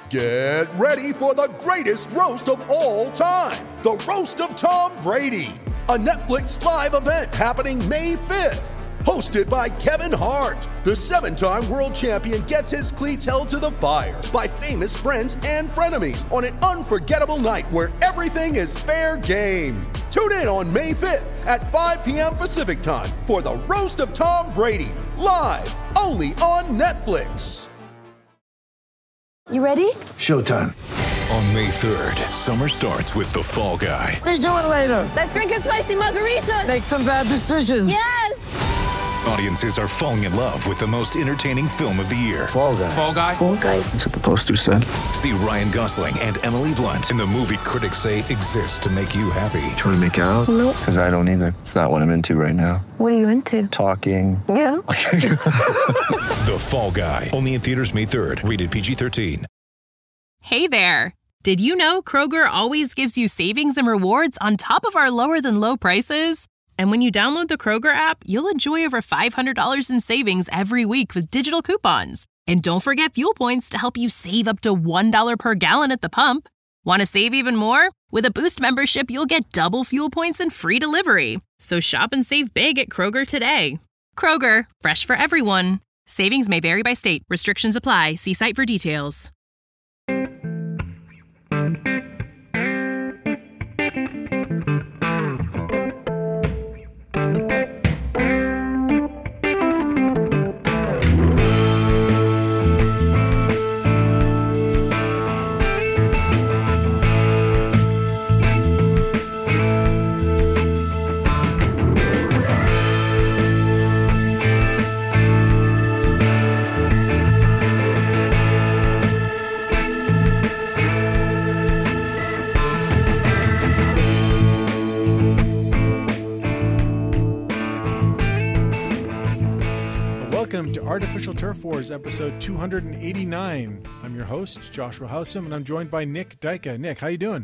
Get ready for the greatest roast of all time, the Roast of Tom Brady, a Netflix live event happening May 5th. Hosted by Kevin Hart, the 7-time world champion gets his cleats held to the fire by famous friends and frenemies on an unforgettable night where everything is fair game. Tune in on May 5th at 5 p.m. Pacific time for the Roast of Tom Brady, live only on Netflix. You ready? Showtime. On May 3rd, summer starts with The Fall Guy. Let's do it later. Let's drink a spicy margarita. Make some bad decisions. Yes! Audiences are falling in love with the most entertaining film of the year. Fall Guy. Fall Guy? Fall Guy. That's what the poster said. See Ryan Gosling and Emily Blunt in the movie critics say exists to make you happy. Trying to make it out? Nope. Because I don't either. It's not what I'm into right now. What are you into? Talking. Yeah. The Fall Guy. Only in theaters May 3rd. Rated PG-13. Hey there. Did you know Kroger always gives you savings and rewards on top of our lower than low prices? And when you download the Kroger app, you'll enjoy over $500 in savings every week with digital coupons. And don't forget fuel points to help you save up to $1 per gallon at the pump. Want to save even more? With a Boost membership, you'll get double fuel points and free delivery. So shop and save big at Kroger today. Kroger, fresh for everyone. Savings may vary by state. Restrictions apply. See site for details. Welcome to Artificial Turf Wars, episode 289. I'm your host, Joshua Howsam, and I'm joined by Nick Dyka. Nick, how you doing?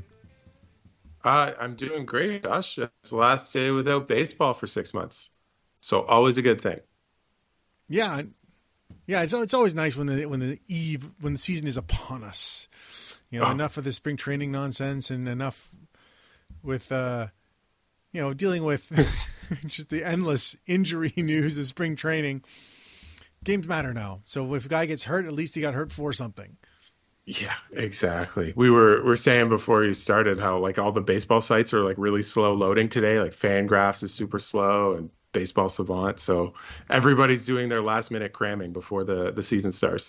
I'm doing great, Josh. It's the last day without baseball for 6 months, so always a good thing. Yeah. It's always nice when the season is upon us. You know, enough of the spring training nonsense and enough with dealing with just the endless injury news of spring training. Games matter now. So if a guy gets hurt, at least he got hurt for something. Yeah, exactly. We were saying before you started how like all the baseball sites are like really slow loading today. Like Fangraphs is super slow and Baseball Savant. So everybody's doing their last minute cramming before the season starts.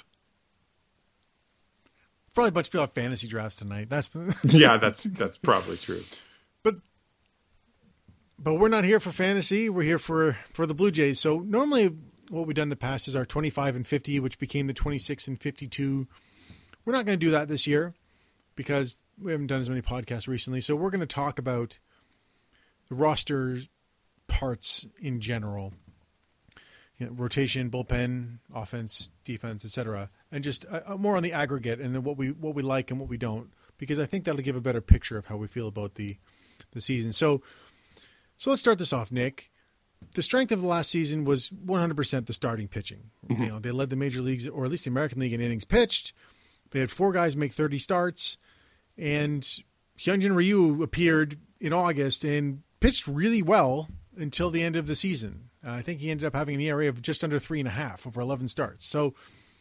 Probably a bunch of people have fantasy drafts tonight. That's probably true. But we're not here for fantasy. We're here for the Blue Jays. So normally what we've done in the past is our 25 and 50, which became the 26 and 52. We're not going to do that this year because we haven't done as many podcasts recently. So we're going to talk about the roster parts in general, rotation, bullpen, offense, defense, etc., and just more on the aggregate and then what we like and what we don't, because I think that'll give a better picture of how we feel about the season. So let's start this off, Nick. The strength of the last season was 100% the starting pitching. Mm-hmm. You know, they led the major leagues, or at least the American League, in innings pitched. They had 4 guys make 30 starts, and Hyunjin Ryu appeared in August and pitched really well until the end of the season. I think he ended up having an ERA of just under 3.5 over 11 starts. So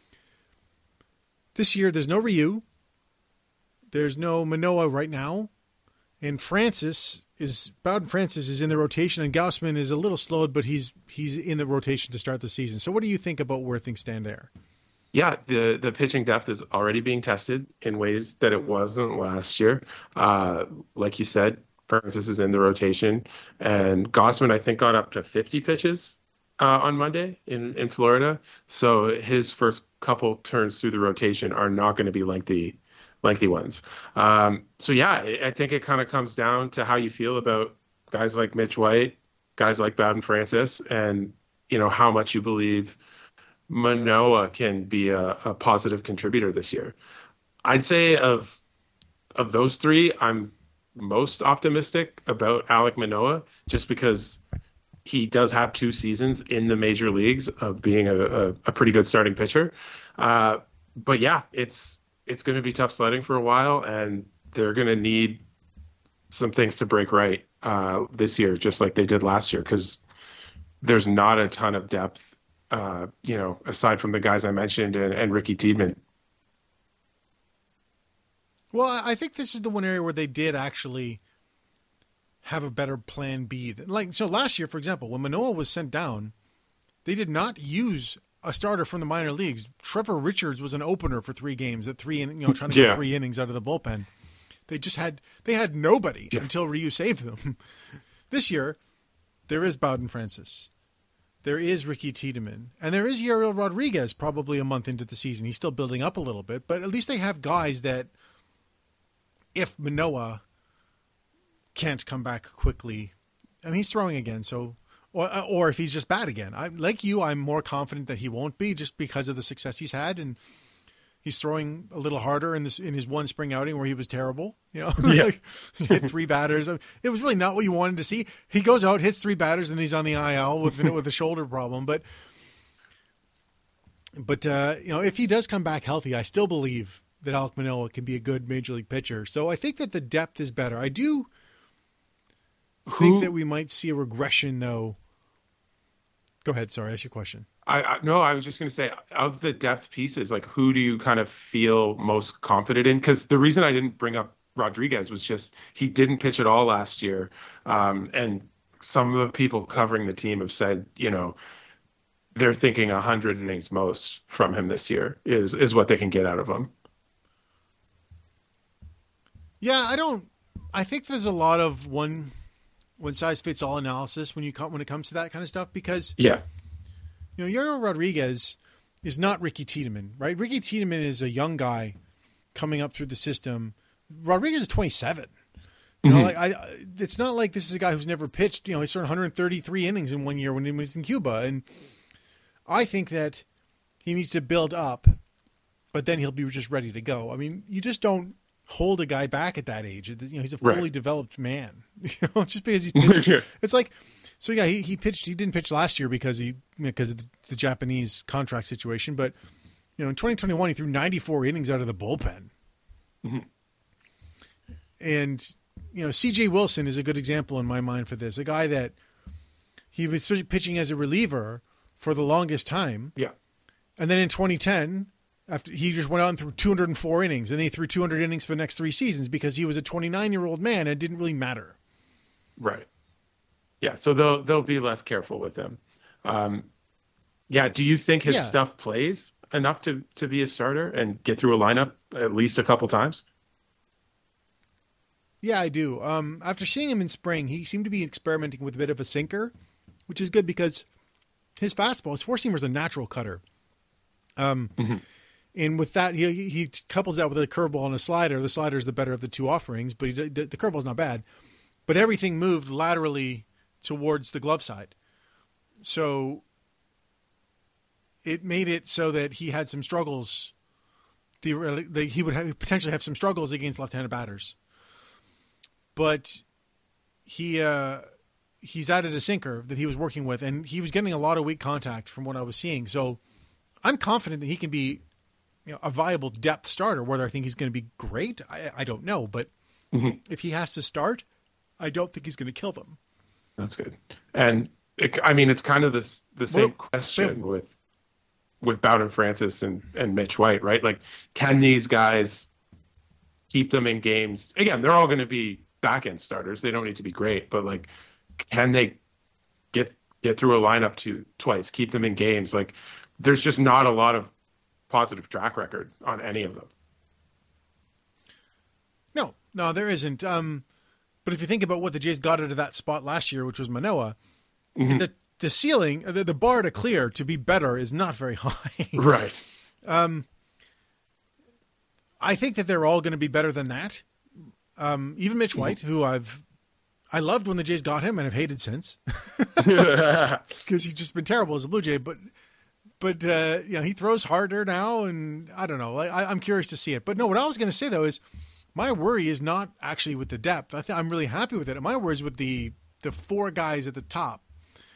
this year, there's no Ryu. There's no Manoah right now. And Bowden Francis is in the rotation, and Gausman is a little slowed, but he's in the rotation to start the season. So what do you think about where things stand there? Yeah, the pitching depth is already being tested in ways that it wasn't last year. Like you said, Francis is in the rotation, and Gausman, I think, got up to 50 pitches on Monday in Florida. So his first couple turns through the rotation are not going to be lengthy ones. So yeah, I think it kind of comes down to how you feel about guys like Mitch White, guys like Bowden Francis, and how much you believe Manoah can be a positive contributor this year. I'd say of those 3, I'm most optimistic about Alek Manoah, just because he does have 2 seasons in the major leagues of being a pretty good starting pitcher. But yeah, it's it's going to be tough sledding for a while, and they're going to need some things to break right this year, just like they did last year, because there's not a ton of depth, aside from the guys I mentioned and Ricky Tiedemann. Well, I think this is the one area where they did actually have a better plan B. So last year, for example, when Manoah was sent down, they did not use a starter from the minor leagues. Trevor Richards was an opener for 3 games at trying to get 3 innings out of the bullpen. They had nobody until Ryu saved them. This year, there is Bowden Francis. There is Ricky Tiedemann. And there is Yariel Rodriguez probably a month into the season. He's still building up a little bit, but at least they have guys that, if Manoah can't come back quickly, and he's throwing again, so or if he's just bad again. I'm more confident that he won't be, just because of the success he's had, and he's throwing a little harder in his one spring outing where he was terrible. He hit 3 batters. It was really not what you wanted to see. He goes out, hits 3 batters, and he's on the IL with a shoulder problem. But if he does come back healthy, I still believe that Alek Manoah can be a good major league pitcher. So I think that the depth is better. I do think that we might see a regression, though. Go ahead. Sorry, ask your question. I was just going to say, of the depth pieces, like, who do you kind of feel most confident in? Because the reason I didn't bring up Rodriguez was just he didn't pitch at all last year. And some of the people covering the team have said, they're thinking 100 innings most from him this year is what they can get out of him. Yeah, I think there's a lot of one size fits all analysis when it comes to that kind of stuff, because Yariel Rodriguez is not Ricky Tiedemann, right? Ricky Tiedemann is a young guy coming up through the system. Rodriguez is 27. It's not like this is a guy who's never pitched. He started 133 innings in 1 year when he was in Cuba, and I think that he needs to build up, but then he'll be just ready to go. I mean, you just don't hold a guy back at that age. He's a fully developed man. Just because he pitched, it's like, so yeah, he pitched. He didn't pitch last year because of the Japanese contract situation. But in 2021, he threw 94 innings out of the bullpen. Mm-hmm. And C.J. Wilson is a good example in my mind for this. A guy that he was pitching as a reliever for the longest time. Yeah. And then in 2010. After he just went out and threw 204 innings, and then he threw 200 innings for the next 3 seasons because he was a 29-year-old man, and it didn't really matter. Right. Yeah, so they'll be less careful with him. Do you think his stuff plays enough to be a starter and get through a lineup at least a couple times? Yeah, I do. After seeing him in spring, he seemed to be experimenting with a bit of a sinker, which is good because his fastball, his four-seamer is a natural cutter. And with that, he couples that with a curveball and a slider. The slider is the better of the 2 offerings, but the curveball is not bad. But everything moved laterally towards the glove side. So it made it so that he had some struggles. He would potentially have some struggles against left-handed batters. But he's added a sinker that he was working with, and he was getting a lot of weak contact from what I was seeing. So I'm confident that he can be a viable depth starter. Whether I think he's going to be great, I don't know. But if he has to start, I don't think he's going to kill them. That's good. And it's kind of the same question with Bowden Francis and Mitch White, right? Like, can these guys keep them in games? Again, they're all going to be back-end starters. They don't need to be great, but like, can they get through a lineup twice, keep them in games? Like, there's just not a lot of positive track record on any of them. No, there isn't. But if you think about what the Jays got out of that spot last year, which was Manoah, the ceiling, the bar to clear to be better is not very high. Right. I think that they're all going to be better than that. Even Mitch White, who I loved when the Jays got him and have hated since, because he's just been terrible as a Blue Jay. But he throws harder now, and I don't know. I'm curious to see it. But no, what I was going to say though is my worry is not actually with the depth. I'm really happy with it. My worry is with the 4 guys at the top.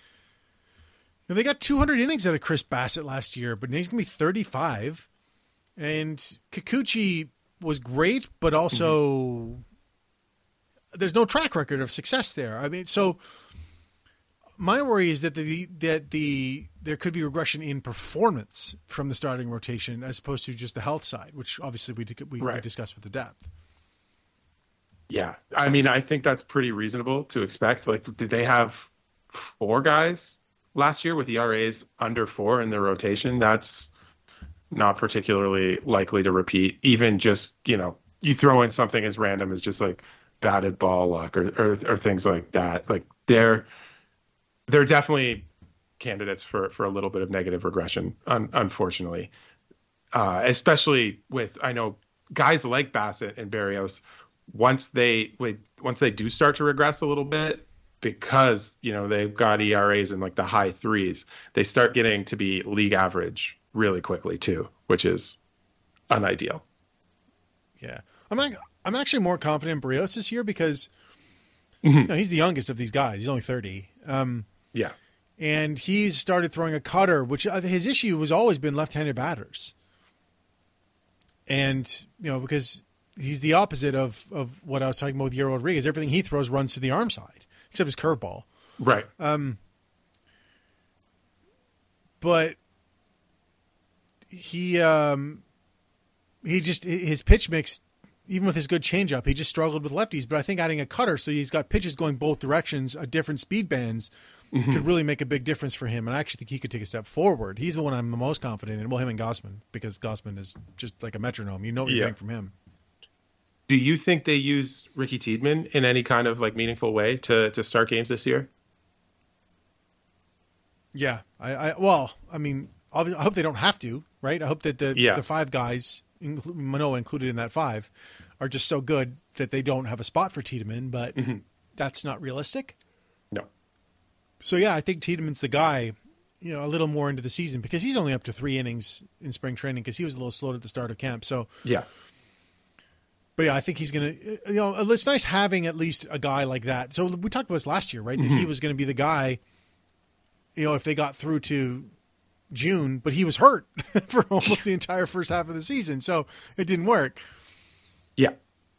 They got 200 innings out of Chris Bassett last year, but he's going to be 35. And Kikuchi was great, but also there's no track record of success there. I mean, so my worry is that there could be regression in performance from the starting rotation as opposed to just the health side, which obviously we discussed with the depth. Yeah. I mean, I think that's pretty reasonable to expect. Like, did they have 4 guys last year with ERAs under 4 in their rotation? That's not particularly likely to repeat. Even just, you throw in something as random as just like batted ball luck or things like that. Like they're definitely candidates for a little bit of negative regression, unfortunately. Especially with, I know guys like Bassett and Berrios, once they do start to regress a little bit, because they've got ERAs in like the high 3s, they start getting to be league average really quickly too, which is unideal. Yeah, I'm actually more confident in Berrios this year because he's the youngest of these guys. He's only 30. Yeah, and he's started throwing a cutter, which his issue has always been left-handed batters, and because he's the opposite of what I was talking about with Yero Rodriguez. Everything he throws runs to the arm side, except his curveball. Right. But he just, his pitch mix, even with his good changeup, he just struggled with lefties. But I think adding a cutter, so he's got pitches going both directions, different speed bands, could really make a big difference for him. And I actually think he could take a step forward. He's the one I'm the most confident in. Well, him and Gausman, because Gausman is just like a metronome. You know what you're getting from him. Do you think they use Ricky Tiedemann in any kind of like meaningful way to start games this year? Yeah, I hope they don't have to, right? I hope that the 5 guys, Manoah included in that 5, are just so good that they don't have a spot for Tiedemann, but that's not realistic. No. So yeah, I think Tiedemann's the guy, a little more into the season, because he's only up to 3 innings in spring training because he was a little slow at the start of camp. So yeah. But yeah, I think he's going to, it's nice having at least a guy like that. So we talked about this last year, right? That he was going to be the guy, if they got through to June, but he was hurt for almost the entire first half of the season. So it didn't work. Yeah.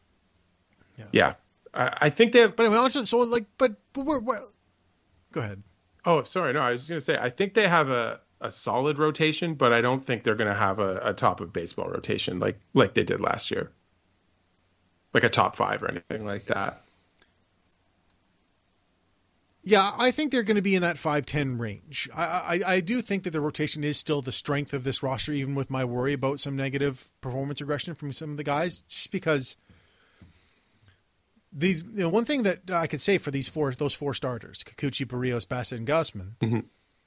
I think they have, but anyway, but we're go ahead. Oh, sorry. No, I was just going to say, I think they have a solid rotation, but I don't think they're going to have a top of baseball rotation like they did last year. Like a top 5 or anything like that. Yeah, I think they're going to be in that 5-10 range. I do think that the rotation is still the strength of this roster, even with my worry about some negative performance regression from some of the guys, just because these, one thing that I could say for those 4 starters, Kikuchi, Berrios, Bassett, and Gausman,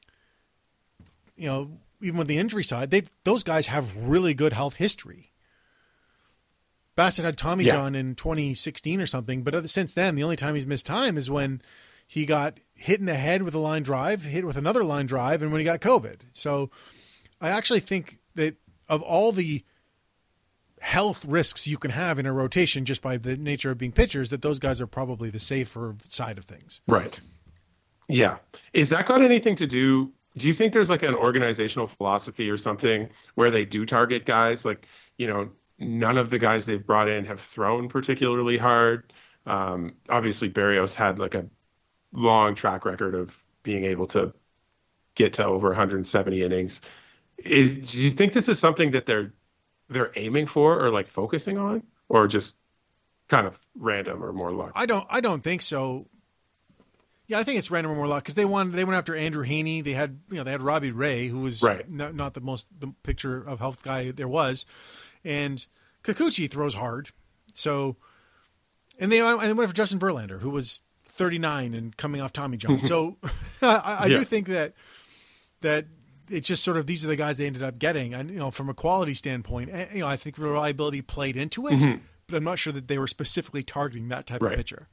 even with the injury side, those guys have really good health history. Bassett had Tommy John in 2016 or something, but since then, the only time he's missed time is when he got hit in the head with a line drive, hit with another line drive, and when he got COVID. So I actually think that of all the health risks you can have in a rotation just by the nature of being pitchers, that those guys are probably the safer side of things. Right. Yeah. Is that got anything to do? Do you think there's like an organizational philosophy or something where they do target guys like, none of the guys they've brought in have thrown particularly hard. Obviously, Berrios had like a long track record of being able to get to over 170 innings. Do you think this is something that they're aiming for or like focusing on, or just kind of random or more luck? I don't think so. Yeah, I think it's random or more luck because they went after Andrew Heaney. They had Robbie Ray, who was not the picture of health guy there was. And Kikuchi throws hard. So, and they went for Justin Verlander, who was 39 and coming off Tommy John. So I do think that it's just sort of, these are the guys they ended up getting. And, from a quality standpoint, I think reliability played into it, but I'm not sure that they were specifically targeting that type of pitcher.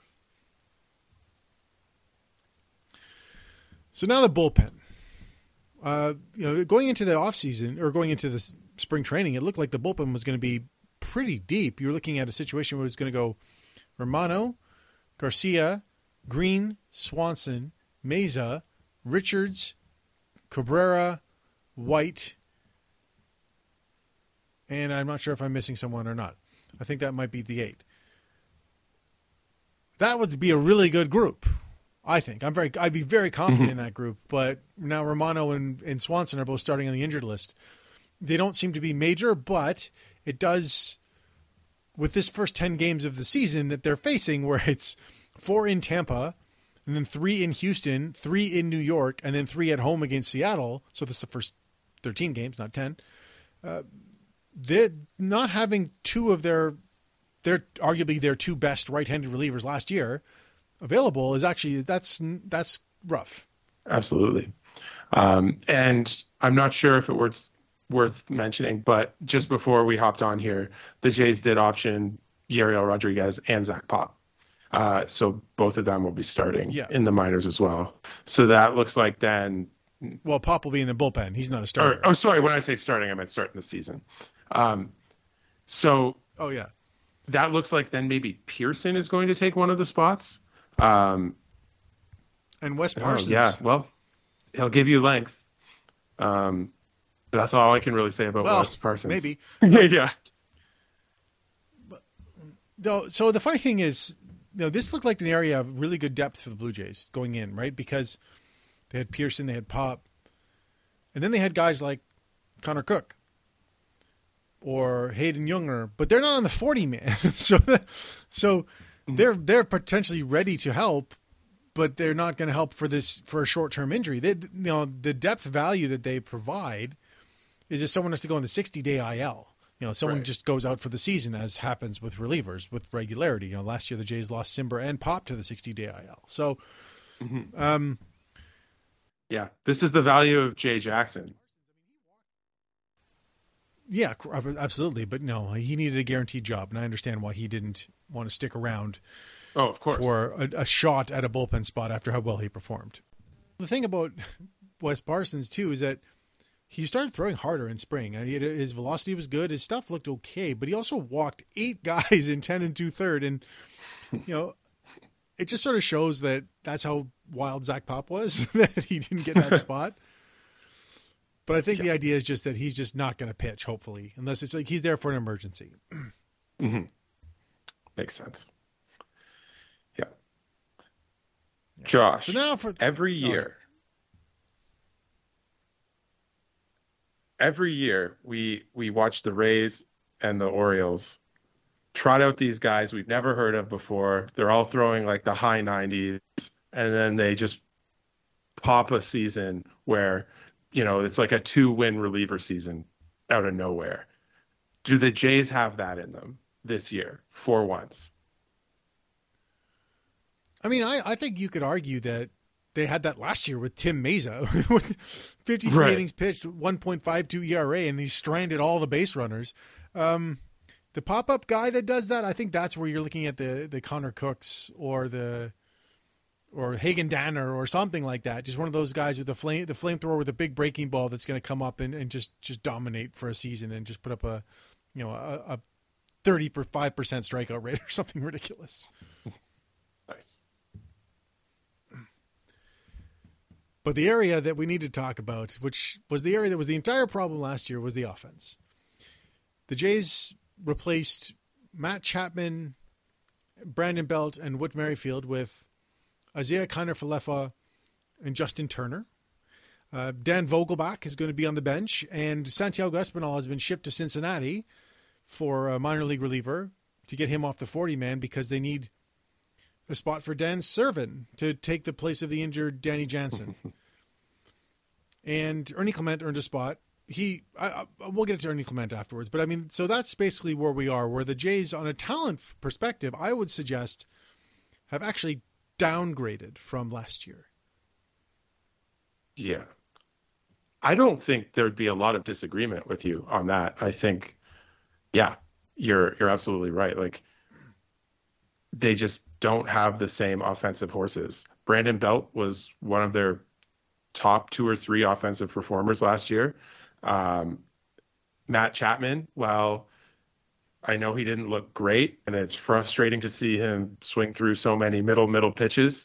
So now the bullpen. Going into the offseason or going into the spring training, it looked like the bullpen was going to be pretty deep. You're looking at a situation where it's going to go Romano, Garcia, Green, Swanson, Meza, Richards, Cabrera, White, And I'm not sure if I'm missing someone or not. I think that might be the 8. That would be a really good group, I think. I'd be very confident in that group. But now Romano and Swanson are both starting on the injured list. They don't seem to be major, but it does, with this first 10 games of the season that they're facing, where it's 4 in Tampa, and then 3 in Houston, 3 in New York, and then 3 at home against Seattle. So this is the first 13 games, not 10. They're not having 2 of they're arguably their 2 best right-handed relievers last year available is actually, that's rough. Absolutely. And I'm not sure if it was worth mentioning, but just before we hopped on here, the Jays did option Yariel Rodriguez and Zach Pop. So both of them will be starting in the minors as well. So that looks like then. Well, Pop will be in the bullpen. He's not a starter. Sorry. When I say starting, I meant starting the season. That looks like then maybe Pearson is going to take one of the spots. And Wes Parsons. Yeah, well, he'll give you length. That's all I can really say about Wes Parsons. Maybe. Yeah. So the funny thing is, this looked like an area of really good depth for the Blue Jays going in, right? Because they had Pearson, they had Pop, and then they had guys like Connor Cook or Hayden Younger, but they're not on the 40-man. so they're potentially ready to help, but they're not going to help for a short-term injury. The depth value that they provide is if someone has to go on the 60-day IL. Someone just goes out for the season, as happens with relievers with regularity. Last year the Jays lost Simber and Pop to the 60-day IL. So, this is the value of Jay Jackson. Yeah, absolutely. But no, he needed a guaranteed job, and I understand why he didn't want to stick around. Oh, of course. For a shot at a bullpen spot after how well he performed. The thing about Wes Parsons too is that he started throwing harder in spring. His velocity was good. His stuff looked okay, but he also walked 8 guys in 10 2/3. And, it just sort of shows that that's how wild Zach Pop was, that he didn't get that spot. But I think the idea is just that he's just not going to pitch, hopefully, unless it's like he's there for an emergency. Mm-hmm. Makes sense. Yeah. Josh, so now every year we watch the Rays and the Orioles trot out these guys we've never heard of before. They're all throwing like the high 90s, and then they just pop a season where, it's like a 2-win reliever season out of nowhere. Do the Jays have that in them this year for once? I mean, I think you could argue that they had that last year with Tim Meza, 53 innings pitched, 1.52 ERA, and he stranded all the base runners. The pop-up guy that does that, I think that's where you're looking at the Connor Cooks or Hagen Danner or something like that. Just one of those guys with the flamethrower with a big breaking ball that's going to come up and just dominate for a season and just put up a 35% strikeout rate or something ridiculous. Nice. But the area that we need to talk about, which was the area that was the entire problem last year, was the offense. The Jays replaced Matt Chapman, Brandon Belt, and Whit Merrifield with Isaiah Kiner-Falefa and Justin Turner. Dan Vogelbach is going to be on the bench, and Santiago Espinal has been shipped to Cincinnati for a minor league reliever to get him off the 40-man because they need a spot for Dan Servin to take the place of the injured Danny Jansen. And Ernie Clement earned a spot. We'll get to Ernie Clement afterwards, but I mean, so that's basically where we are, where the Jays, on a talent perspective, I would suggest, have actually downgraded from last year. Yeah. I don't think there'd be a lot of disagreement with you on that. I think, you're absolutely right. Like, they just don't have the same offensive horses. Brandon Belt was one of their top 2 or 3 offensive performers last year. Matt Chapman, well, I know he didn't look great, and it's frustrating to see him swing through so many middle pitches.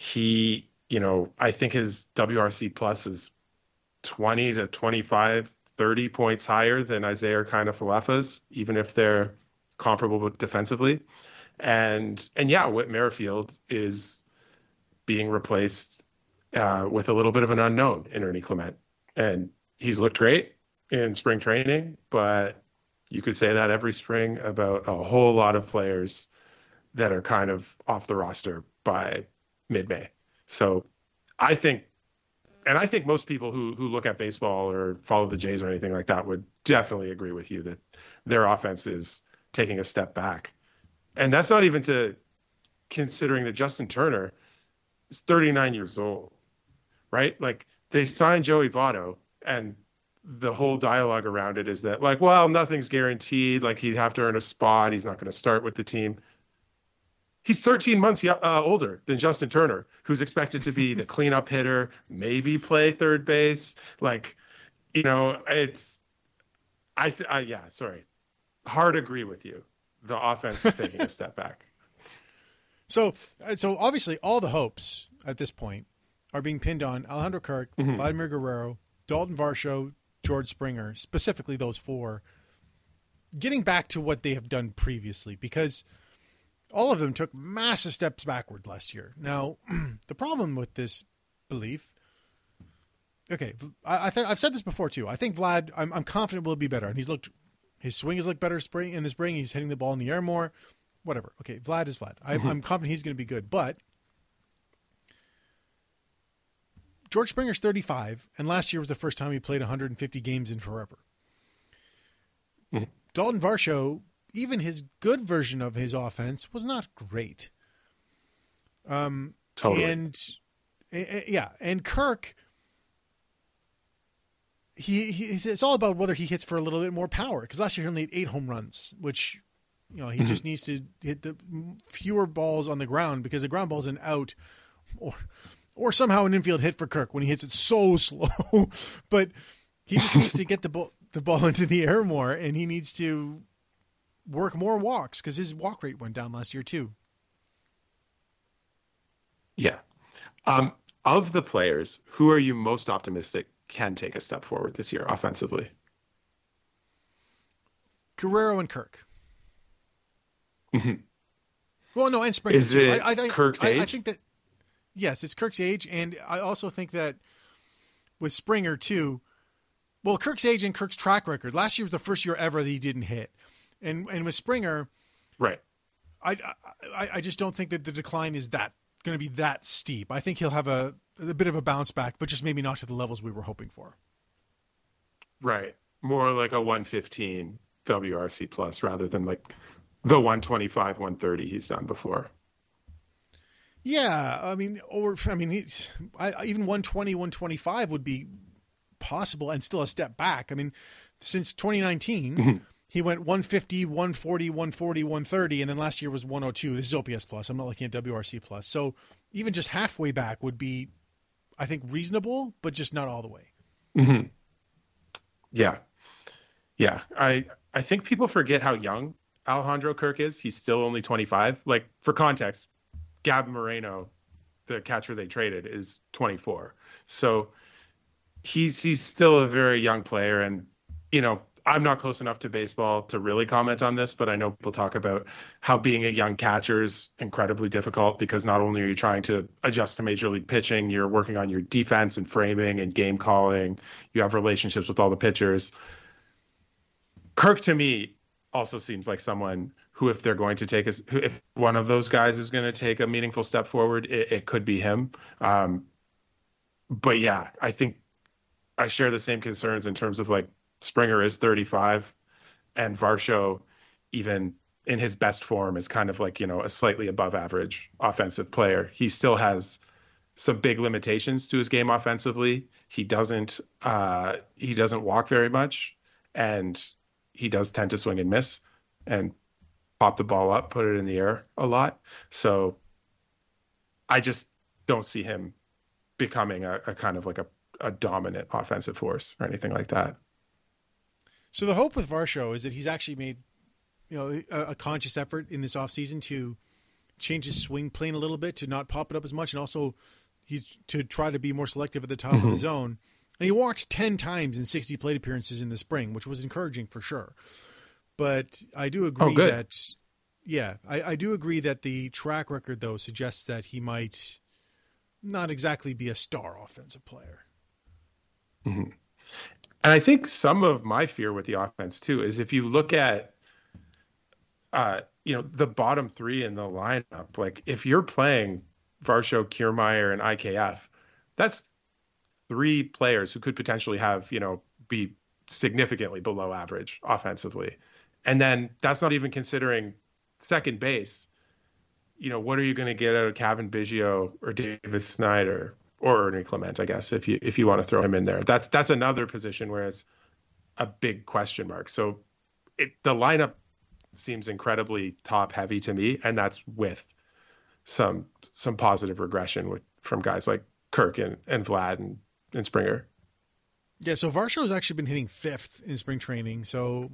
He, I think his WRC plus is 20 to 25 30 points higher than Isaiah Kind-Falefa's, even if they're comparable defensively. And yeah, Whit Merrifield is being replaced with a little bit of an unknown in Ernie Clement. And he's looked great in spring training, but you could say that every spring about a whole lot of players that are kind of off the roster by mid-May. So I think most people who look at baseball or follow the Jays or anything like that would definitely agree with you that their offense is taking a step back. And that's not even to considering that Justin Turner is 39 years old, right? Like, they signed Joey Votto, and the whole dialogue around it is that, like, well, nothing's guaranteed. Like, he'd have to earn a spot. He's not going to start with the team. He's 13 months older than Justin Turner, who's expected to be the cleanup hitter, maybe play third base. Like, you know, it's, hard to agree with you. The offense is taking a step back. So obviously all the hopes at this point are being pinned on Alejandro Kirk, Vladimir Guerrero, Dalton Varsho, George Springer, specifically those four, getting back to what they have done previously, because all of them took massive steps backward last year. Now, the problem with this belief, okay, I've said this before too. I think Vlad, I'm confident will be better, and his swing has looked better in the spring. He's hitting the ball in the air more. Whatever. Okay, Vlad is Vlad. I'm confident he's going to be good, but George Springer's 35, and last year was the first time he played 150 games in forever. Dalton Varsho, even his good version of his offense was not great. Totally. And Kirk, it's all about whether he hits for a little bit more power, because last year he only had 8 home runs, which, you know, he just needs to hit the fewer balls on the ground, because the ground ball's an out or somehow an infield hit for Kirk when he hits it so slow. But he just needs to get the ball into the air more, and he needs to work more walks, because his walk rate went down last year too. Yeah. Of the players, who are you most optimistic can take a step forward this year offensively? Guerrero and Kirk. Mm-hmm. Well, no, and Springer. Is it Kirk's age? I think that, yes, it's Kirk's age, and I also think that with Springer too, well, Kirk's age and Kirk's track record. Last year was the first year ever that he didn't hit. And with Springer, right, I just don't think that the decline is going to be that steep. I think he'll have a bit of a bounce back, but just maybe not to the levels we were hoping for. Right. More like a 115 WRC plus rather than like the 125, 130 he's done before. Yeah. even 120, 125 would be possible and still a step back. I mean, since 2019, he went 150, 140, 140, 130, and then last year was 102. This is OPS plus. I'm not looking at WRC plus. So even just halfway back would be, I think, reasonable, but just not all the way. Mm-hmm. Yeah. Yeah. I think people forget how young Alejandro Kirk is. He's still only 25. Like, for context, Gab Moreno, the catcher they traded, is 24. So he's still a very young player. And, you know, I'm not close enough to baseball to really comment on this, but I know people talk about how being a young catcher is incredibly difficult, because not only are you trying to adjust to major league pitching, you're working on your defense and framing and game calling. You have relationships with all the pitchers. Kirk, to me, also seems like someone who, if they're going to if one of those guys is going to take a meaningful step forward, it could be him. But yeah, I think I share the same concerns in terms of, like, Springer is 35, and Varsho, even in his best form, is kind of like, you know, a slightly above average offensive player. He still has some big limitations to his game offensively. He doesn't walk very much, and he does tend to swing and miss and pop the ball up, put it in the air a lot. So I just don't see him becoming a kind of like a dominant offensive force or anything like that. So the hope with Varsho is that he's actually made, you know, a conscious effort in this offseason to change his swing plane a little bit, to not pop it up as much, and also he's to try to be more selective at the top of the zone. And he walked 10 times in 60 plate appearances in the spring, which was encouraging for sure. But I do agree that, I do agree that the track record, though, suggests that he might not exactly be a star offensive player. Mm-hmm. And I think some of my fear with the offense, too, is if you look at, the bottom three in the lineup, like if you're playing Varsho, Kiermaier, and IKF, that's 3 players who could potentially have, be significantly below average offensively. And then that's not even considering second base. What are you going to get out of Cavan Biggio or Davis Snyder or Ernie Clement, I guess, if you want to throw him in there? That's another position where it's a big question mark. So the lineup seems incredibly top heavy to me, and that's with some positive regression from guys like Kirk and Vlad and Springer. Yeah, so Varsho has actually been hitting 5th in spring training, so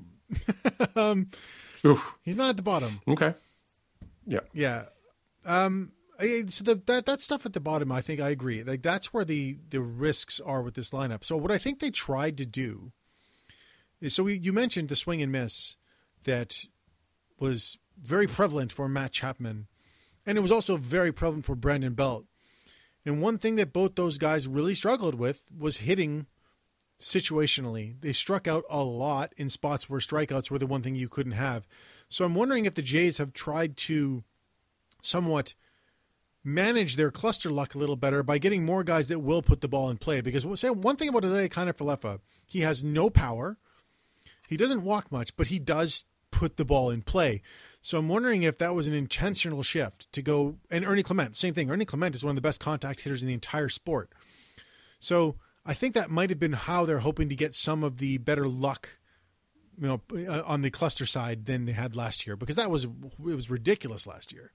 he's not at the bottom. Okay. Yeah. Yeah. So that stuff at the bottom, I think I agree. Like that's where the risks are with this lineup. So what I think they tried to do is, you mentioned the swing and miss that was very prevalent for Matt Chapman, and it was also very prevalent for Brandon Belt. And one thing that both those guys really struggled with was hitting situationally. They struck out a lot in spots where strikeouts were the one thing you couldn't have. So I'm wondering if the Jays have tried to somewhat manage their cluster luck a little better by getting more guys that will put the ball in play. Because we'll say one thing about Ilya Kiner-Falefa, he has no power. He doesn't walk much, but he does put the ball in play. So I'm wondering if that was an intentional shift to go, and Ernie Clement, same thing. Ernie Clement is one of the best contact hitters in the entire sport. So I think that might have been how they're hoping to get some of the better luck, on the cluster side than they had last year, because it was ridiculous last year.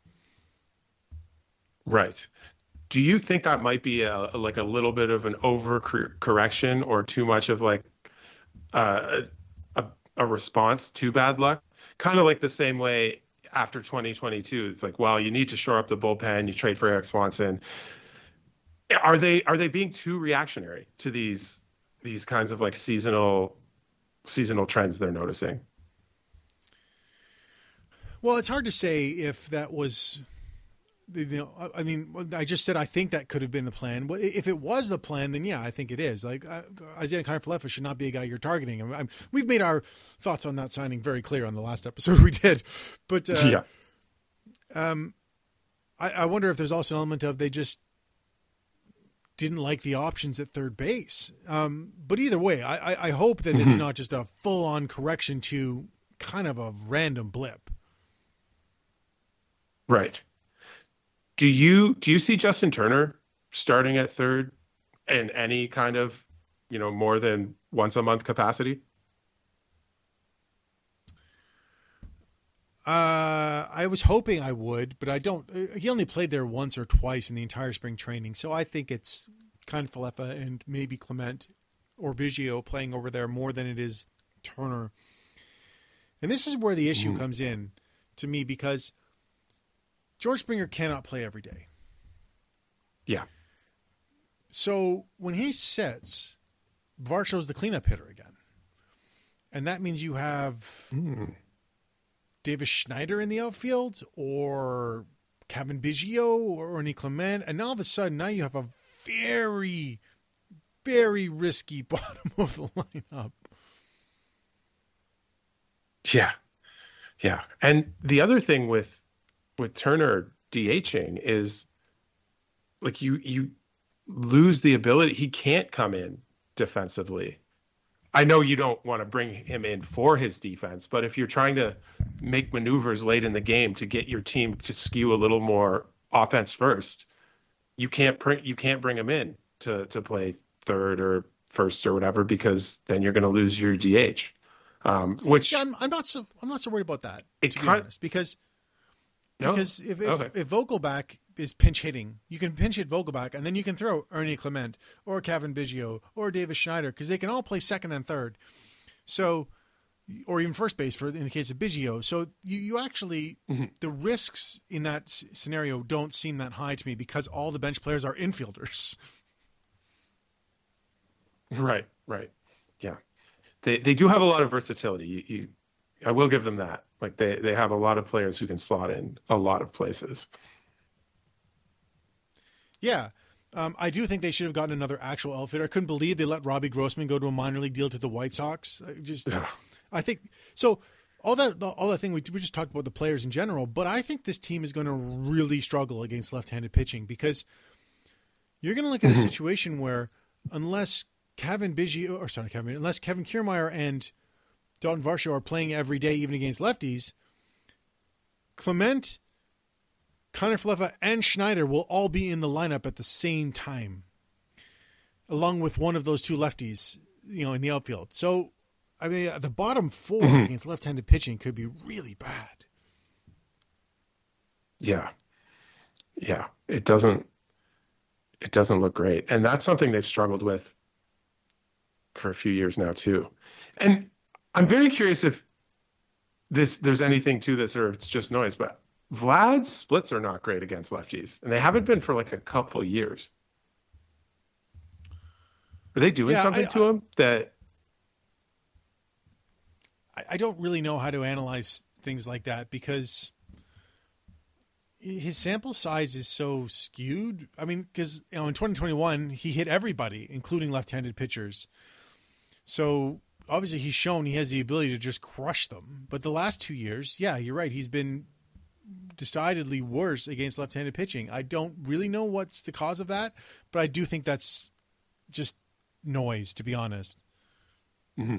Right. Do you think that might be a little bit of an overcorrection or too much of a response to bad luck? Kind of like the same way after 2022, it's like, well, you need to shore up the bullpen. You trade for Eric Swanson. Are they being too reactionary to these kinds of seasonal trends they're noticing? Well, it's hard to say if that was, I mean, I just said I think that could have been the plan. If it was the plan, then yeah, I think it is. Isaiah Kiner-Falefa should not be a guy you're targeting. We've made our thoughts on that signing very clear on the last episode we did. But I wonder if there's also an element of they just didn't like the options at third base. But either way, I hope that it's not just a full-on correction to kind of a random blip. Right. Do you see Justin Turner starting at third in any kind of, more than once a month capacity? I was hoping I would, but I don't. He only played there once or twice in the entire spring training, so I think it's Kiner-Falefa and maybe Clement or Biggio playing over there more than it is Turner. And this is where the issue comes in to me, because George Springer cannot play every day. Yeah. So when he sits, Varsho's the cleanup hitter again. And that means you have Davis Schneider in the outfield, or Cavan Biggio, or Ernie Clement. And all of a sudden, now you have a very, very risky bottom of the lineup. Yeah. Yeah. And the other thing with Turner DHing is you lose the ability. He can't come in defensively. I know you don't want to bring him in for his defense, but if you're trying to make maneuvers late in the game to get your team to skew a little more offense first, you can't bring him in to play third or first or whatever, because then you're going to lose your DH. Which I'm not so worried about that, to be honest, because if Vogelbach is pinch hitting, you can pinch hit Vogelbach, and then you can throw Ernie Clement or Cavan Biggio or Davis Schneider, because they can all play second and third. So, or even first base in the case of Biggio. So you actually, the risks in that scenario don't seem that high to me, because all the bench players are infielders. Right, right. Yeah. They do have a lot of versatility. I will give them that. Like they have a lot of players who can slot in a lot of places. Yeah. I do think they should have gotten another actual outfitter. I couldn't believe they let Robbie Grossman go to a minor league deal to the White Sox. I think so. All that thing we just talked about the players in general, but I think this team is going to really struggle against left-handed pitching because you're going to look at a situation where unless Kevin Kiermaier and Dalton Varsho are playing every day, even against lefties, Clement, Kiner-Falefa, and Schneider will all be in the lineup at the same time, along with one of those two lefties, in the outfield. So, I mean, the bottom four against left-handed pitching could be really bad. Yeah. Yeah. It doesn't look great. And that's something they've struggled with for a few years now too. And I'm very curious if there's anything to this or if it's just noise, but Vlad's splits are not great against lefties, and they haven't been for like a couple years. Are they doing something to him that I don't really know how to analyze things like that because his sample size is so skewed. I mean, because in 2021 he hit everybody, including left-handed pitchers. So obviously he's shown he has the ability to just crush them. But the last 2 years, yeah, you're right. He's been decidedly worse against left-handed pitching. I don't really know what's the cause of that, but I do think that's just noise, to be honest. Mm-hmm.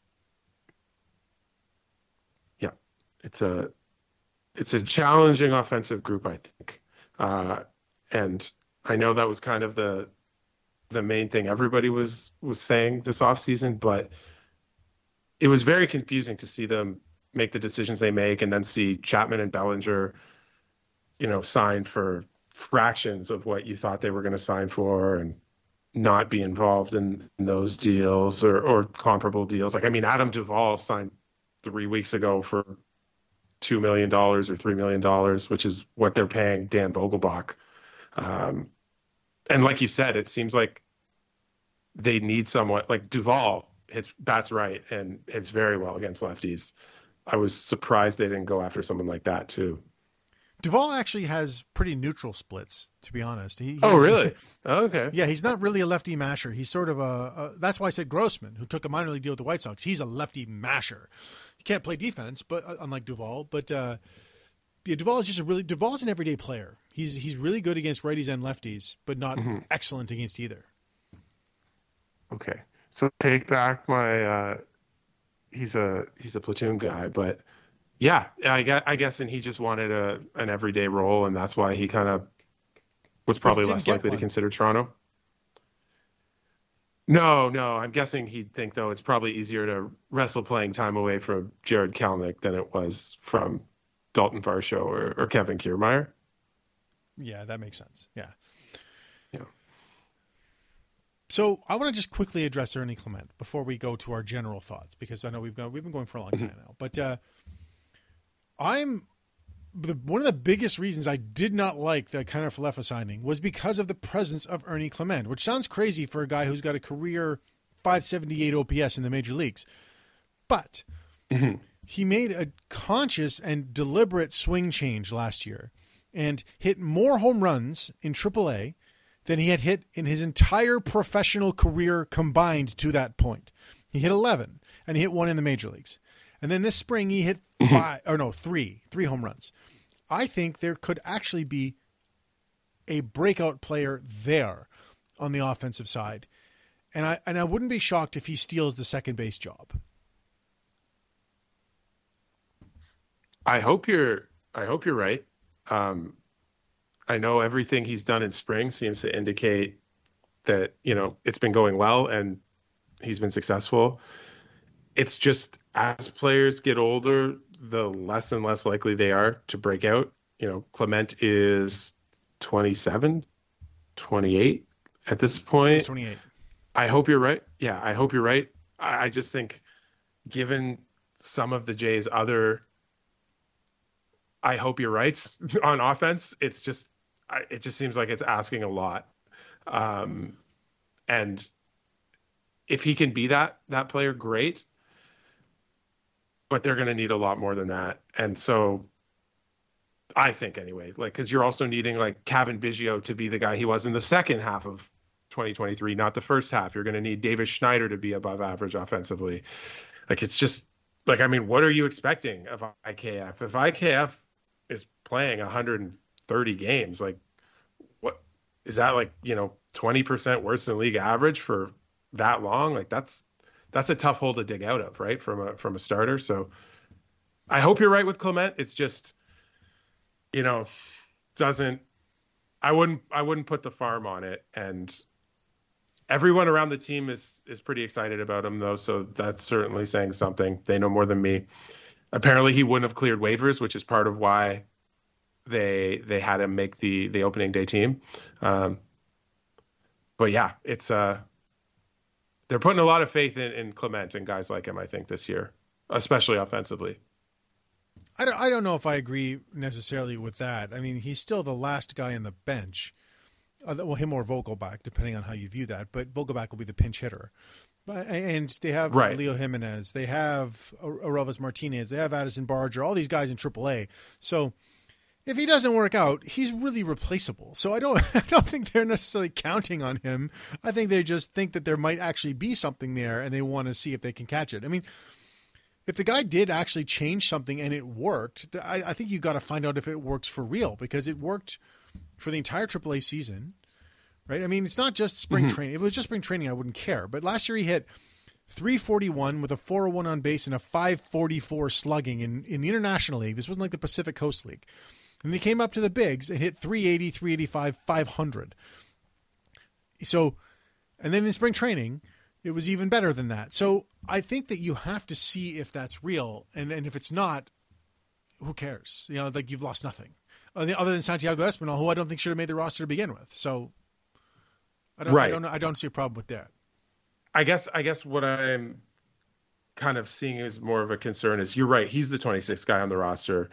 Yeah, it's a challenging offensive group, I think, and I know that was kind of the main thing everybody was saying this offseason, but it was very confusing to see them make the decisions they make and then see Chapman and Bellinger, sign for fractions of what you thought they were going to sign for and not be involved in those deals or comparable deals. Like, I mean, Adam Duvall signed 3 weeks ago for $2 million or $3 million, which is what they're paying Dan Vogelbach. And like you said, it seems like they need someone like Duvall bats right and hits very well against lefties. I was surprised they didn't go after someone like that too. Duvall actually has pretty neutral splits, to be honest. Oh, really? Okay. Yeah, he's not really a lefty masher. He's sort of that's why I said Grossman, who took a minor league deal with the White Sox. He's a lefty masher. He can't play defense, but unlike Duvall. But Duvall's an everyday player. He's really good against righties and lefties, but not excellent against either. Okay, so take back my he's a platoon guy, but yeah, I guess, and he just wanted an everyday role, and that's why he kind of was probably less likely to consider Toronto. No, I'm guessing he'd think, though, it's probably easier to wrestle playing time away from Jared Kelenic than it was from Dalton Varsho or Kevin Kiermaier. Yeah, that makes sense. Yeah. Yeah. So I want to just quickly address Ernie Clement before we go to our general thoughts, because I know we've been going for a long time now. But one of the biggest reasons I did not like the Kiner-Falefa signing was because of the presence of Ernie Clement, which sounds crazy for a guy who's got a career 578 OPS in the major leagues. But he made a conscious and deliberate swing change last year and hit more home runs in AAA than he had hit in his entire professional career combined to that point. He hit 11, and he hit 1 in the major leagues. And then this spring he hit three home runs. I think there could actually be a breakout player there on the offensive side. And I wouldn't be shocked if he steals the second base job. I hope you're right. I know everything he's done in spring seems to indicate that, it's been going well and he's been successful. It's just as players get older, the less and less likely they are to break out. Clement is 27, 28 at this point. He's 28. I hope you're right. Yeah, I hope you're right. I just think given some of the Jays' other I hope you're right on offense, it just seems like it's asking a lot. And if he can be that player, great. But they're going to need a lot more than that. And so I think anyway, like, because you're also needing like Kevin Biggio to be the guy he was in the second half of 2023, not the first half. You're going to need Davis Schneider to be above average offensively. Like, it's just like, I mean, what are you expecting of IKF? If IKF is playing 130 games, like, what is that, like, 20% worse than league average for that long? Like, that's a tough hole to dig out of, right? From a starter. So I hope you're right with Clement. It's just, I wouldn't put the farm on it. And everyone around the team is pretty excited about him, though. So that's certainly saying something. They know more than me. Apparently he wouldn't have cleared waivers, which is part of why they had him make the opening day team. But yeah, it's they're putting a lot of faith in Clement and guys like him, I think, this year, especially offensively. I don't know if I agree necessarily with that. I mean, he's still the last guy on the bench. Well, him or Vogelbach, depending on how you view that. But Vogelbach will be the pinch hitter. And they have Leo Jimenez. They have Aurelvis Martinez. They have Addison Barger. All these guys in AAA. So if he doesn't work out, he's really replaceable. So I don't think they're necessarily counting on him. I think they just think that there might actually be something there, and they want to see if they can catch it. I mean, if the guy did actually change something and it worked, I think you got to find out if it works for real, because it worked for the entire AAA season, right? I mean, it's not just spring training. If it was just spring training, I wouldn't care. But last year he hit .341 with a .401 on base and a .544 slugging in the International League. This wasn't like the Pacific Coast League. And he came up to the bigs and hit .380, .385, .500. So, and then in spring training, it was even better than that. So I think that you have to see if that's real. And if it's not, who cares? Like, you've lost nothing. Other than Santiago Espinal, who I don't think should have made the roster to begin with. So I don't see a problem with that. I guess what I'm kind of seeing is more of a concern is, you're right, he's the 26th guy on the roster,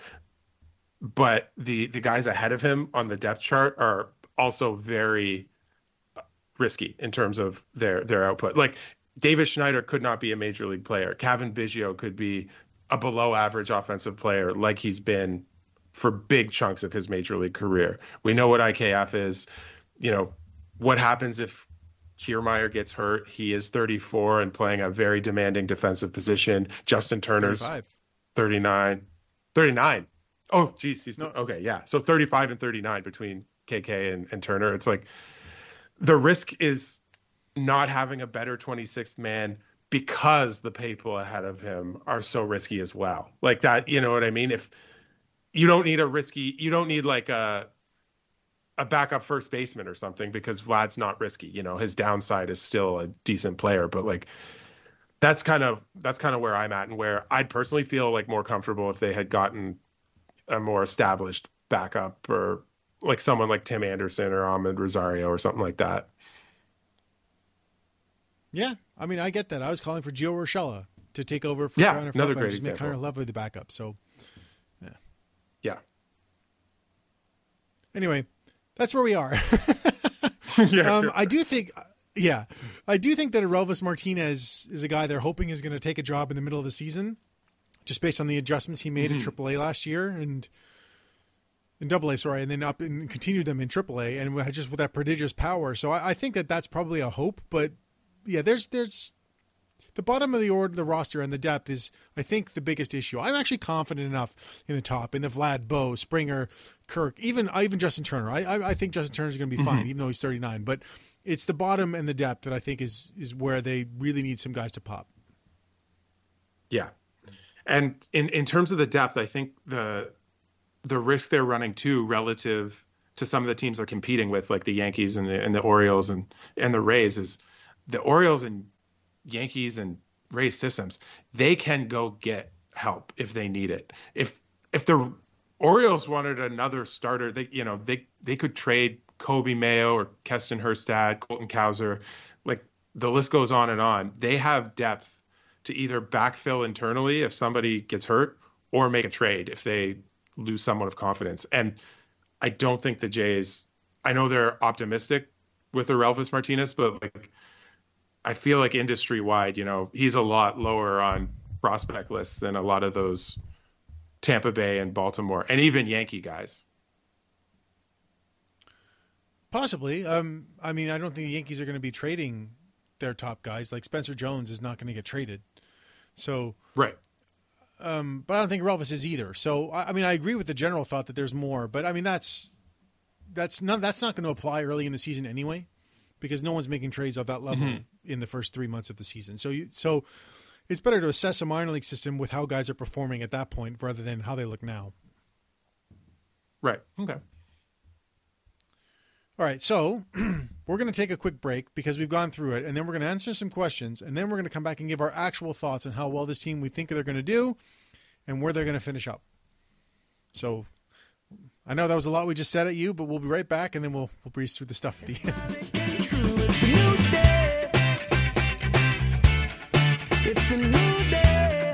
but the guys ahead of him on the depth chart are also very risky in terms of their output. Like, Davis Schneider could not be a major league player. Kevin Biggio could be a below average offensive player like he's been for big chunks of his major league career. We know what IKF is. What happens if Kiermaier gets hurt? He is 34 and playing a very demanding defensive position. Justin Turner's 39. Oh, geez. Okay, yeah. So 35 and 39 between KK and Turner. It's like, the risk is not having a better 26th man because the people ahead of him are so risky as well. Like that, you know what I mean? If you don't need like a backup first baseman or something, because Vlad's not risky. His downside is still a decent player, but like, that's kind of where I'm at, and where I'd personally feel like more comfortable if they had gotten a more established backup, or like someone like Tim Anderson or Ahmed Rosario or something like that. Yeah, I mean, I get that. I was calling for Gio Urshela to take over for another great example. Make Connor Lovely the backup. So, yeah. Anyway, that's where we are. I do think that Aurelvis Martinez is a guy they're hoping is going to take a job in the middle of the season, just based on the adjustments he made in AAA last year and in AA, and then up and continued them in AAA, and just with that prodigious power. So I think that that's probably a hope. But yeah, there's the bottom of the order, the roster, and the depth is, I think, the biggest issue. I'm actually confident enough in the top, in the Vlad, Bo, Springer, Kirk, even Justin Turner. I think Justin Turner is going to be fine, even though he's 39. But it's the bottom and the depth that I think is where they really need some guys to pop. Yeah, and in terms of the depth, I think the risk they're running too, relative to some of the teams they're competing with, like the Yankees and the Orioles and the Rays, is the Orioles and Yankees and Rays systems, they can go get help if they need it. If the Orioles wanted another starter, they could trade Kobe Mayo or Keston Herstad, Colton Cowser, like the list goes on and on. They have depth to either backfill internally if somebody gets hurt, or make a trade if they lose somewhat of confidence. And I don't think the Jays, I know they're optimistic with Aurelvis Martinez, but like, I feel like industry wide, he's a lot lower on prospect lists than a lot of those Tampa Bay and Baltimore and even Yankee guys. Possibly. I mean, I don't think the Yankees are going to be trading their top guys. Like Spencer Jones is not going to get traded. So, right. But I don't think Relvis is either. So, I mean, I agree with the general thought that there's more, but I mean, that's not going to apply early in the season anyway, because no one's making trades of that level in the first 3 months of the season. So it's better to assess a minor league system with how guys are performing at that point rather than how they look now. Right. Okay. All right, so we're going to take a quick break because we've gone through it, and then we're going to answer some questions, and then we're going to come back and give our actual thoughts on how well this team we think they're going to do and where they're going to finish up. So I know that was a lot we just said at you, but we'll be right back, and then we'll breeze through the stuff at the end. It's a new day. It's a new day.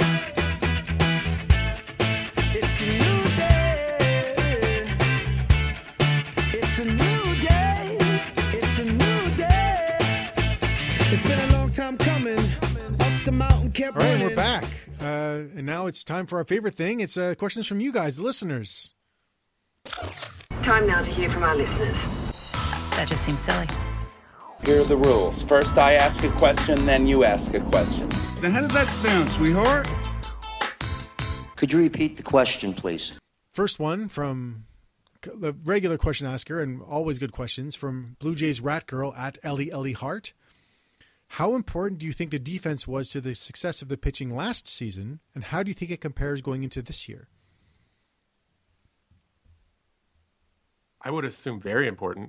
It's a new day. It's a new day. It's a new day. It's been a long time coming. Up the mountain kept running. All right, we're back. And now it's time for our favorite thing. It's questions from you guys, the listeners. Time now to hear from our listeners. That just seems silly. Here are the rules. First I ask a question, then you ask a question. Now how does that sound, sweetheart? Could you repeat the question, please? First one from the regular question asker, and always good questions, from Blue Jays Rat Girl at Ellie Hart. How important do you think the defense was to the success of the pitching last season, and how do you think it compares going into this year? I would assume very important.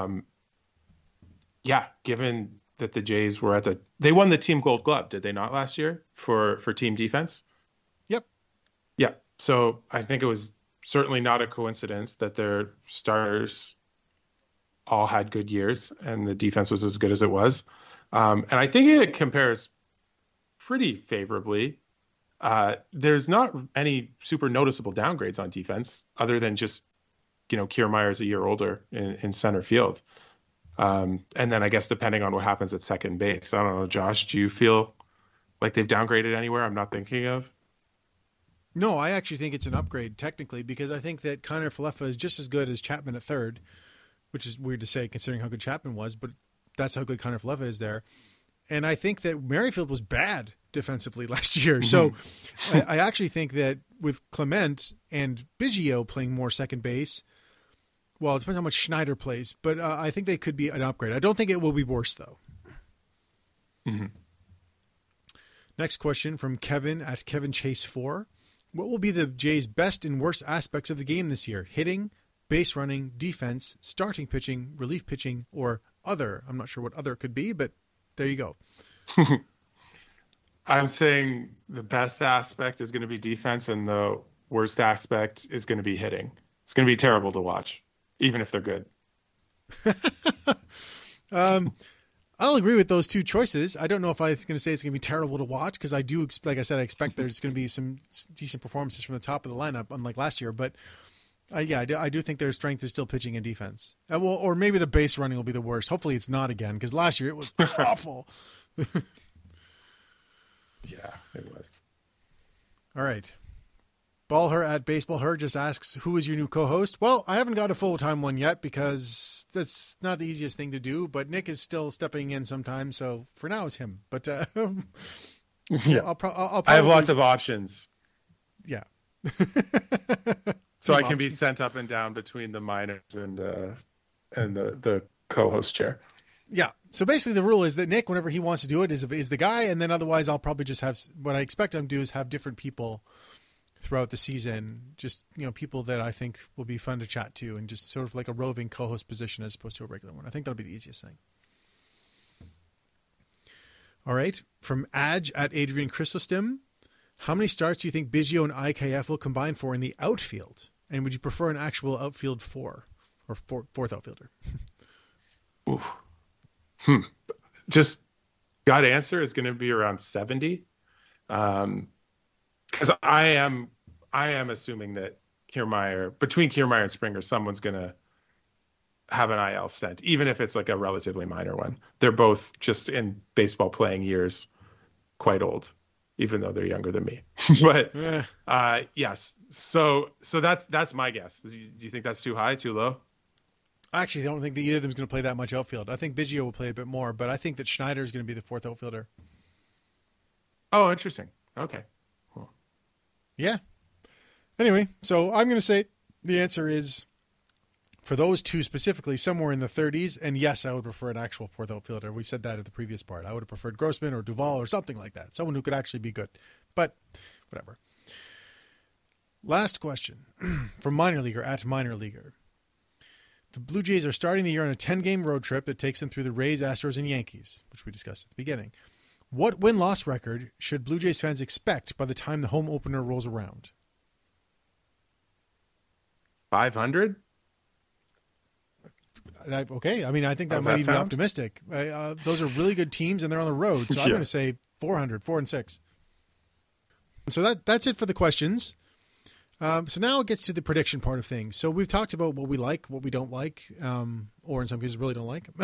Yeah, given that the Jays were they won the Team Gold Glove, did they not last year for team defense? Yep. Yeah. So I think it was certainly not a coincidence that their starters all had good years and the defense was as good as it was. And I think it compares pretty favorably. There's not any super noticeable downgrades on defense other than just, Kiermaier's a year older in center field. And then I guess depending on what happens at second base, I don't know, Josh, do you feel like they've downgraded anywhere I'm not thinking of? No, I actually think it's an upgrade technically because I think that Kiner Falefa is just as good as Chapman at third, which is weird to say considering how good Chapman was, but that's how good Kiner Falefa is there. And I think that Merrifield was bad defensively last year. So I actually think that with Clement and Biggio playing more second base, well, it depends how much Schneider plays, but I think they could be an upgrade. I don't think it will be worse, though. Mm-hmm. Next question from Kevin at Kevin Chase 4. What will be the Jays' best and worst aspects of the game this year? Hitting, base running, defense, starting pitching, relief pitching, or other? I'm not sure what other could be, but there you go. I'm saying the best aspect is going to be defense and the worst aspect is going to be hitting. It's going to be terrible to watch, even if they're good. I'll agree with those two choices. I don't know if I was going to say it's going to be terrible to watch because I do, like I said, I expect there's going to be some decent performances from the top of the lineup, unlike last year. But I do think their strength is still pitching and defense. Or maybe the base running will be the worst. Hopefully it's not again because last year it was awful. Yeah, it was. All right. Ballher at Baseball Her just asks, who is your new co-host? Well, I haven't got a full-time one yet because that's not the easiest thing to do, but Nick is still stepping in sometimes, so for now it's him. But yeah, I'll probably, I have lots of options. Yeah. So I can be sent up and down between the minors and the co-host chair. Yeah. So basically the rule is that Nick, whenever he wants to do it, is the guy, and then otherwise I'll probably just have, what I expect him to do is have different people throughout the season, just, people that I think will be fun to chat to and just sort of like a roving co-host position as opposed to a regular one. I think that'll be the easiest thing. All right. From Adge at Adrian Chrysostom, how many starts do you think Biggio and IKF will combine for in the outfield? And would you prefer an actual outfield fourth outfielder? Oof. Just gut answer is going to be around 70. Because I am assuming that between Kiermaier and Springer, someone's going to have an IL stint, even if it's like a relatively minor one. They're both just in baseball playing years quite old, even though they're younger than me. But yes, so that's my guess. Do you think that's too high, too low? I actually don't think that either of them is going to play that much outfield. I think Biggio will play a bit more, but I think that Schneider is going to be the fourth outfielder. Oh, interesting. Okay. Cool. Yeah. Anyway, so I'm going to say the answer is, for those two specifically, somewhere in the 30s. And yes, I would prefer an actual fourth outfielder. We said that at the previous part. I would have preferred Grossman or Duvall or something like that. Someone who could actually be good. But whatever. Last question from Minor Leaguer at Minor Leaguer. The Blue Jays are starting the year on a 10-game road trip that takes them through the Rays, Astros, and Yankees, which we discussed at the beginning. What win-loss record should Blue Jays fans expect by the time the home opener rolls around? 500? Okay, I mean, I think that might even be optimistic. Those are really good teams, and they're on the road, so I'm going to say 400, 4-6. So that's it for the questions. So now it gets to the prediction part of things. So we've talked about what we like, what we don't like, or in some cases really don't like.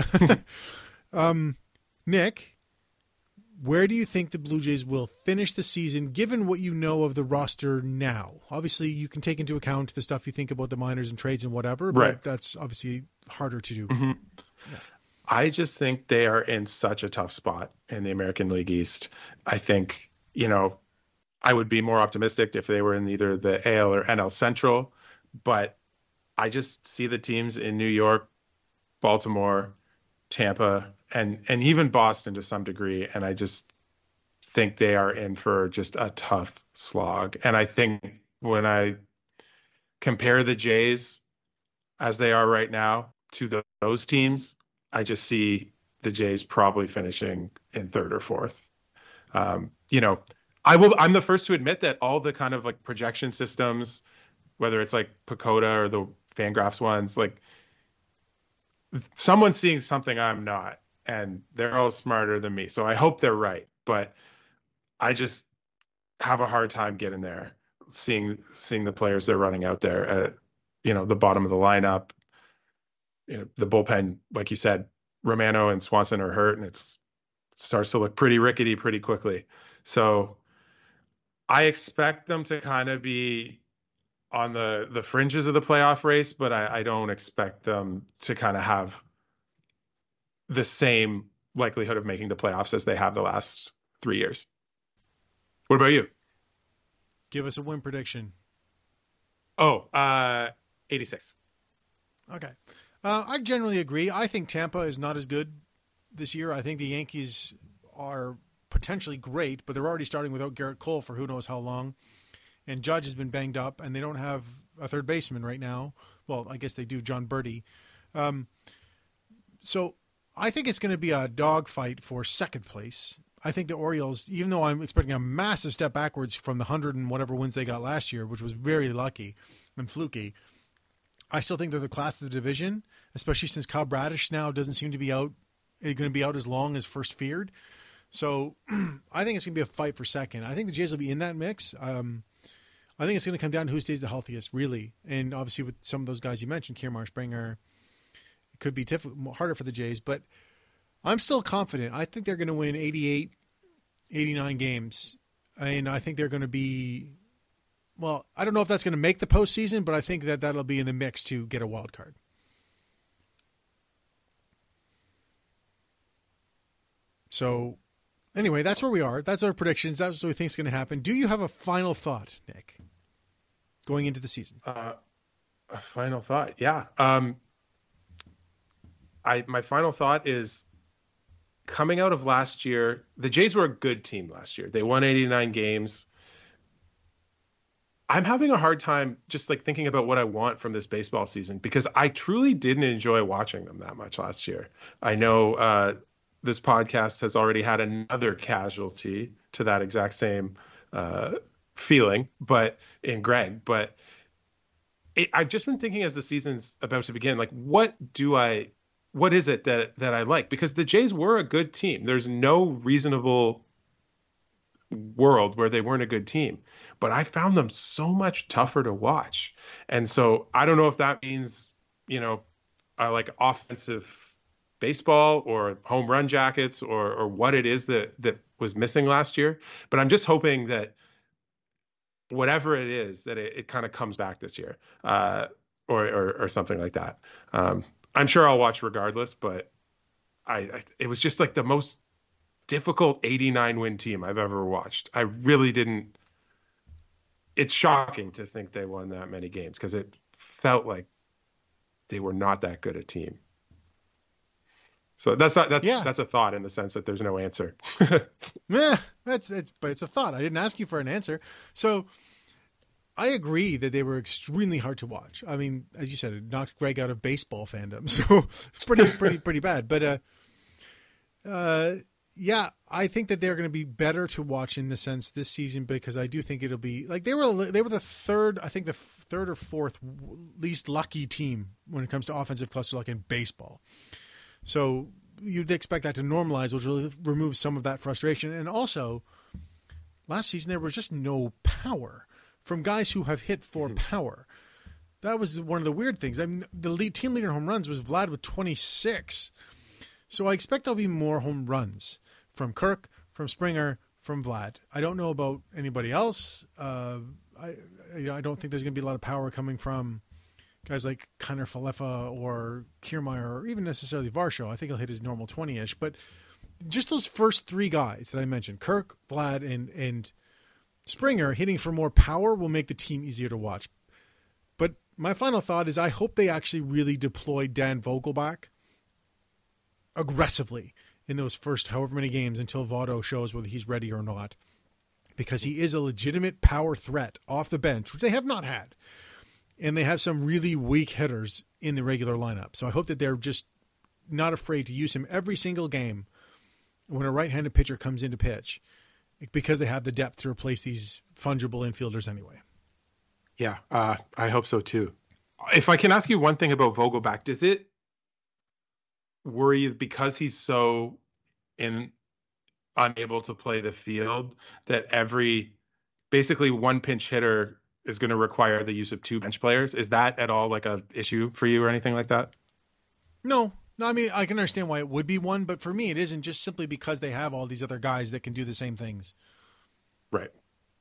Nick, where do you think the Blue Jays will finish the season, given what you know of the roster now? Obviously, you can take into account the stuff you think about the minors and trades and whatever, but that's obviously harder to do. Mm-hmm. Yeah. I just think they are in such a tough spot in the American League East. I think, I would be more optimistic if they were in either the AL or NL Central, but I just see the teams in New York, Baltimore, Tampa, and even Boston to some degree, and I just think they are in for just a tough slog. And I think when I compare the Jays as they are right now to those teams, I just see the Jays probably finishing in third or fourth. I'm the first to admit that all the kind of like projection systems, whether it's like PECOTA or the Fangraphs ones, like someone's seeing something I'm not, and they're all smarter than me. So I hope they're right, but I just have a hard time getting there, seeing the players they're running out there at, the bottom of the lineup. The bullpen, like you said, Romano and Swanson are hurt, and it starts to look pretty rickety pretty quickly. So I expect them to kind of be on the fringes of the playoff race, but I don't expect them to kind of have the same likelihood of making the playoffs as they have the last 3 years. What about you? Give us a win prediction. 86. Okay. I generally agree. I think Tampa is not as good this year. I think the Yankees are potentially great, but they're already starting without Garrett Cole for who knows how long. And Judge has been banged up, and they don't have a third baseman right now. Well, I guess they do, John Birdie. So I think it's going to be a dogfight for second place. I think the Orioles, even though I'm expecting a massive step backwards from the 100 and whatever wins they got last year, which was very lucky and fluky, I still think they're the class of the division, especially since Kyle Bradish now doesn't seem to be going to be out as long as first feared. So I think it's going to be a fight for second. I think the Jays will be in that mix. I think it's going to come down to who stays the healthiest, really. And obviously with some of those guys you mentioned, Kiermaier, Springer, it could be harder for the Jays. But I'm still confident. I think they're going to win 88, 89 games. And I think they're going to be, well, I don't know if that's going to make the postseason, but I think that'll be in the mix to get a wild card. So anyway, that's where we are. That's our predictions. That's what we think is going to happen. Do you have a final thought, Nick, going into the season? A final thought, yeah. My final thought is, coming out of last year, the Jays were a good team last year. They won 89 games. I'm having a hard time just like thinking about what I want from this baseball season, because I truly didn't enjoy watching them that much last year. I know this podcast has already had another casualty to that exact same feeling, but in Greg. But I've just been thinking as the season's about to begin, like, what is it that I like? Because the Jays were a good team. There's no reasonable world where they weren't a good team, but I found them so much tougher to watch. And so I don't know if that means, like offensive baseball or home run jackets or what it is that was missing last year. But I'm just hoping that whatever it is, that it kind of comes back this year, or something like that. I'm sure I'll watch regardless, but it was just like the most difficult 89-win team I've ever watched. I really didn't. It's shocking to think they won that many games because it felt like they were not that good a team. So that's a thought in the sense that there's no answer. Yeah, but it's a thought. I didn't ask you for an answer. So I agree that they were extremely hard to watch. I mean, as you said, it knocked Greg out of baseball fandom. So it's pretty bad. But yeah, I think that they're going to be better to watch in the sense this season because I do think it'll be like they were the third or fourth least lucky team when it comes to offensive cluster luck in baseball. So you'd expect that to normalize, which will remove some of that frustration. And also, last season there was just no power from guys who have hit for power. That was one of the weird things. I mean, the team leader in home runs was Vlad with 26. So I expect there'll be more home runs from Kirk, from Springer, from Vlad. I don't know about anybody else. I don't think there's going to be a lot of power coming from guys like Kiner Falefa or Kiermaier or even necessarily Varsho. I think he'll hit his normal 20-ish. But just those first three guys that I mentioned, Kirk, Vlad, and Springer, hitting for more power will make the team easier to watch. But my final thought is I hope they actually really deploy Dan Vogelbach aggressively in those first however many games until Votto shows whether he's ready or not. Because he is a legitimate power threat off the bench, which they have not had. And they have some really weak hitters in the regular lineup. So I hope that they're just not afraid to use him every single game when a right-handed pitcher comes in to pitch because they have the depth to replace these fungible infielders anyway. Yeah, I hope so too. If I can ask you one thing about Vogelbach, does it worry you because he's so unable to play the field that basically one pinch hitter is going to require the use of two bench players? Is that at all like a issue for you or anything like that? No, I mean, I can understand why it would be one, but for me, it isn't just simply because they have all these other guys that can do the same things. Right.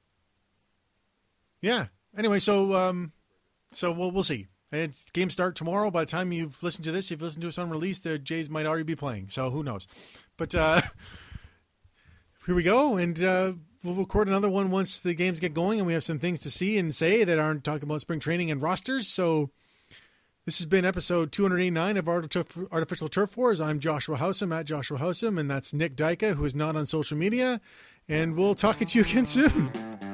Yeah. Anyway, so we'll see. It's game start tomorrow. By the time you've listened to this, if you've listened to us on release, the Jays might already be playing. So who knows? But here we go. And we'll record another one once the games get going and we have some things to see and say that aren't talking about spring training and rosters. So this has been episode 289 of Artificial Turf Wars. I'm Joshua Howsam at Joshua Howsam, and that's Nick Dyka, who is not on social media. And we'll talk to you again soon.